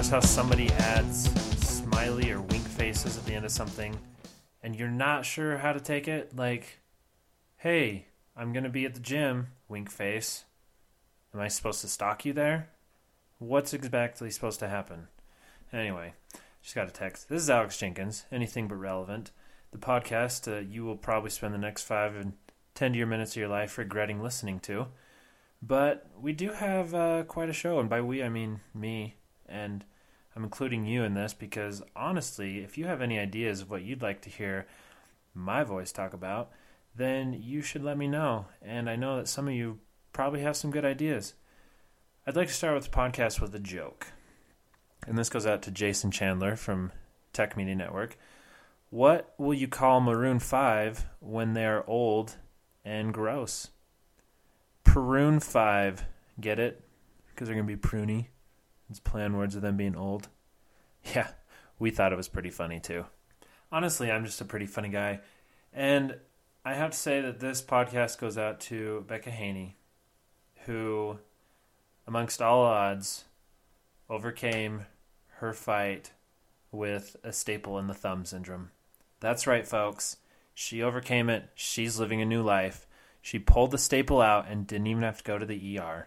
how somebody adds smiley or wink faces at the end of something and you're not sure how to take it? Like, hey, I'm going to be at the gym, wink face. Am I supposed to stalk you there? What's exactly supposed to happen? Anyway, just got a text. This is Alex Jenkins, Anything But Relevant. The podcast you will probably spend the next 5 and 10 minutes of your life regretting listening to. But we do have quite a show, and by we I mean me, and I'm including you in this because honestly, if you have any ideas of what you'd like to hear my voice talk about, then you should let me know. And I know that some of you probably have some good ideas. I'd like to start with the podcast with a joke. And this goes out to Jason Chandler from Tech Media Network. What will you call Maroon 5 when they're old and gross? Prune 5. Get it? Because they're going to be pruny. It's play on words of them being old. Yeah, we thought it was pretty funny too. Honestly, I'm just a pretty funny guy. And I have to say that this podcast goes out to Becca Haney, who, amongst all odds, overcame her fight with a staple in the thumb syndrome. That's right, folks. She overcame it. She's living a new life. She pulled the staple out and didn't even have to go to the ER.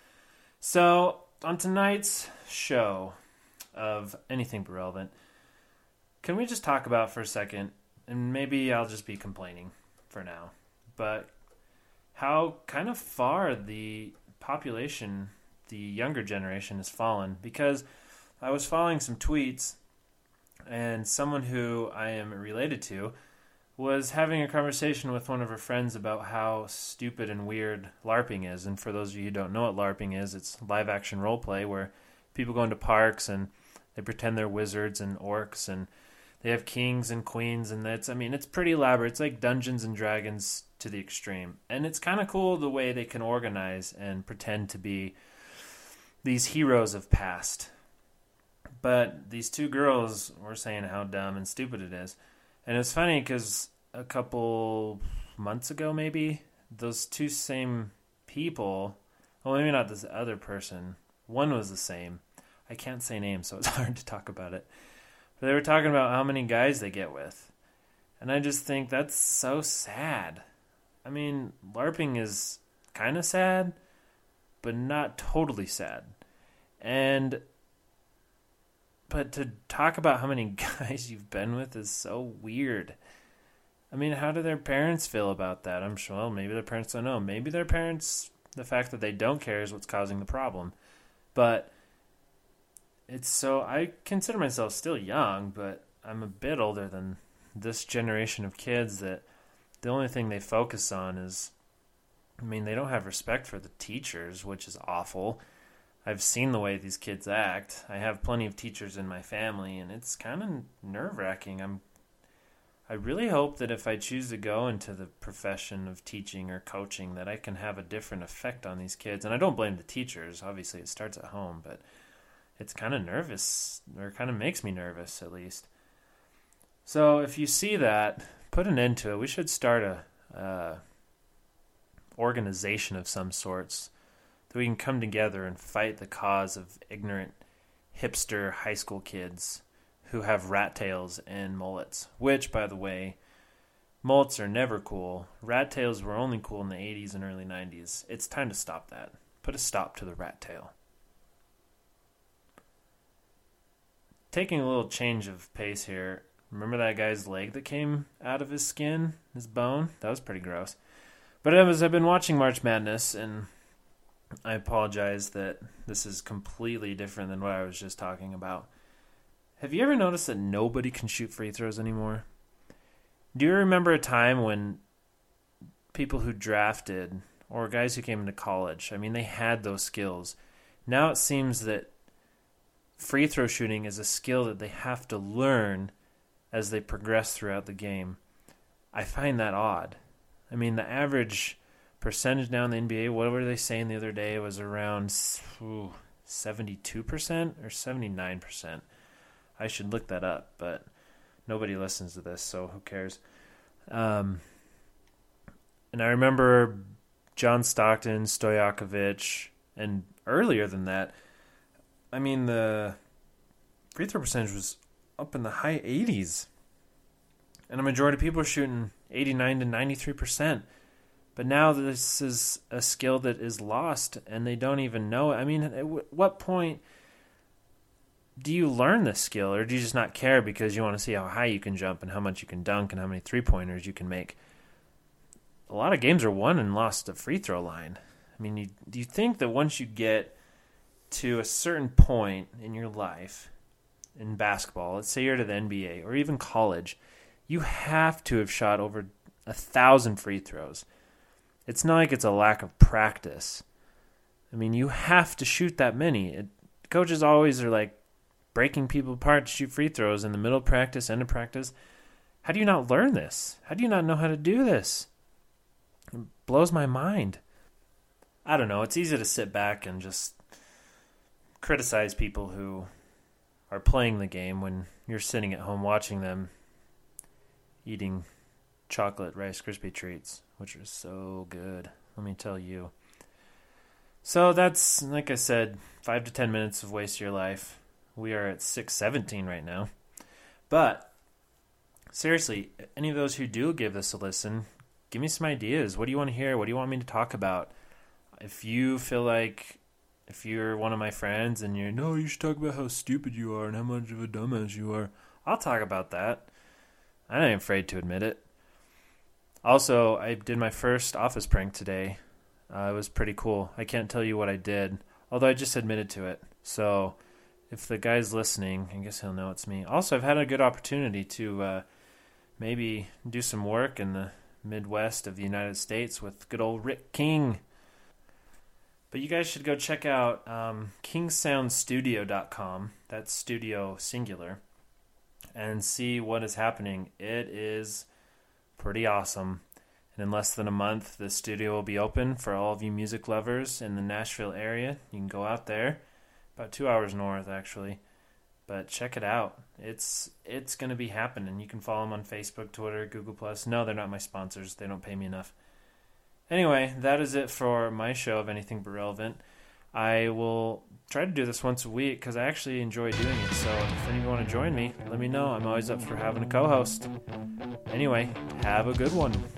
So, on tonight's show of Anything But Relevant, can we just talk about for a second, and maybe I'll just be complaining for now, but how kind of far the population, the younger generation, has fallen? Because I was following some tweets, and someone who I am related to was having a conversation with one of her friends about how stupid and weird LARPing is. And for those of you who don't know what LARPing is, it's live action role play where people go into parks and they pretend they're wizards and orcs and they have kings and queens, and it's pretty elaborate. It's like Dungeons and Dragons to the extreme. And it's kind of cool the way they can organize and pretend to be these heroes of past. But these two girls were saying how dumb and stupid it is. And it's funny because a couple months ago, maybe, those two same people, well, maybe not this other person, one was the same. I can't say names, so it's hard to talk about it. But they were talking about how many guys they get with. And I just think that's so sad. I mean, LARPing is kind of sad, but not totally sad. But to talk about how many guys you've been with is so weird. I mean, how do their parents feel about that? I'm sure, well, maybe their parents don't know. Maybe their parents, the fact that they don't care is what's causing the problem. But I consider myself still young, but I'm a bit older than this generation of kids that the only thing they focus on is, they don't have respect for the teachers, which is awful. I've seen the way these kids act. I have plenty of teachers in my family, and it's kind of nerve-wracking. I really hope that if I choose to go into the profession of teaching or coaching, that I can have a different effect on these kids. And I don't blame the teachers. Obviously, it starts at home, but it's kind of nervous, or kind of makes me nervous, at least. So if you see that, put an end to it. We should start a organization of some sorts, that we can come together and fight the cause of ignorant hipster high school kids who have rat tails and mullets. Which, by the way, mullets are never cool. Rat tails were only cool in the 80s and early 90s. It's time to stop that. Put a stop to the rat tail. Taking a little change of pace here. Remember that guy's leg that came out of his skin? His bone? That was pretty gross. But I've been watching March Madness, and I apologize that this is completely different than what I was just talking about. Have you ever noticed that nobody can shoot free throws anymore? Do you remember a time when people who drafted, or guys who came into college, they had those skills. Now it seems that free throw shooting is a skill that they have to learn as they progress throughout the game. I find that odd. The average percentage now in the NBA, what were they saying the other day? It was around 72% or 79%. I should look that up, but nobody listens to this, so who cares? And I remember John Stockton, Stojakovic, and earlier than that, free throw percentage was up in the high 80s. And a majority of people are shooting 89 to 93%. But now this is a skill that is lost, and they don't even know it. I mean, at what point do you learn this skill, or do you just not care because you want to see how high you can jump and how much you can dunk and how many three-pointers you can make? A lot of games are won and lost at free throw line. I mean, do you think that once you get to a certain point in your life in basketball, let's say you're to the NBA or even college, you have to have shot over 1,000 free throws. It's not like it's a lack of practice. I mean, you have to shoot that many. Coaches always are like breaking people apart to shoot free throws in the middle of practice, end of practice. How do you not learn this? How do you not know how to do this? It blows my mind. I don't know. It's easy to sit back and just criticize people who are playing the game when you're sitting at home watching them eating chocolate Rice Krispie treats, which are so good, let me tell you. So that's, like I said, 5 to 10 minutes of waste of your life. We are at 6:17 right now. But seriously, any of those who do give this a listen, give me some ideas. What do you want to hear? What do you want me to talk about? If you feel like, if you're one of my friends and you're, no, you should talk about how stupid you are and how much of a dumbass you are, I'll talk about that. I ain't afraid to admit it. Also, I did my first office prank today. It was pretty cool. I can't tell you what I did, although I just admitted to it. So if the guy's listening, I guess he'll know it's me. Also, I've had a good opportunity to maybe do some work in the Midwest of the United States with good old Rick King. But you guys should go check out kingsoundstudio.com. That's studio singular. And see what is happening. It is pretty awesome. And in less than a month, the studio will be open for all of you music lovers in the Nashville area. You can go out there, about 2 hours north, actually. But check it out. It's going to be happening. You can follow them on Facebook, Twitter, Google+. No, they're not my sponsors. They don't pay me enough. Anyway, that is it for my show of Anything But Relevant. I will try to do this once a week because I actually enjoy doing it. So if any of you want to join me, let me know. I'm always up for having a co-host. Anyway, have a good one.